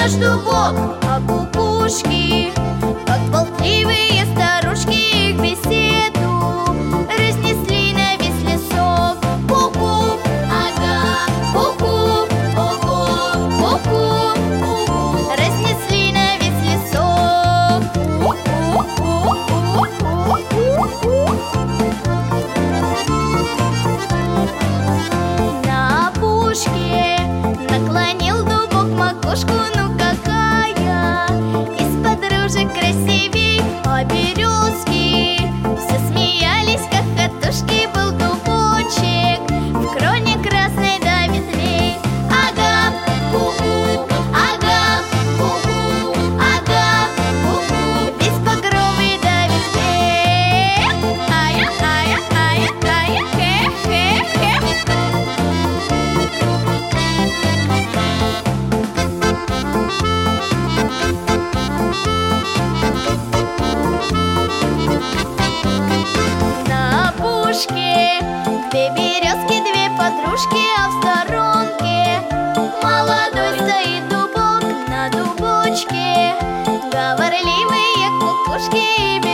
наш дубок, а кукушки, как болтливые старушки, их беседу разнесли на весь лесок. Ку-ку, ага, ку-ку, ого, ку-ку, разнесли на весь лесок. На опушке наклонил дубок макушку, ну какая из подружек красивей, а березки все смеялись, как хохотушки. Был дубочек в кроне красной до ветвей. Ага, ку-ку, ага, ку-ку, ага, ку-ку, весь багровый до ветвей. Ая, ая, ая, ая, хе-хе-хе. На опушке две березки, две подружки, а в сторонке молодой стоит дубок. На дубочке говорливые кукушки.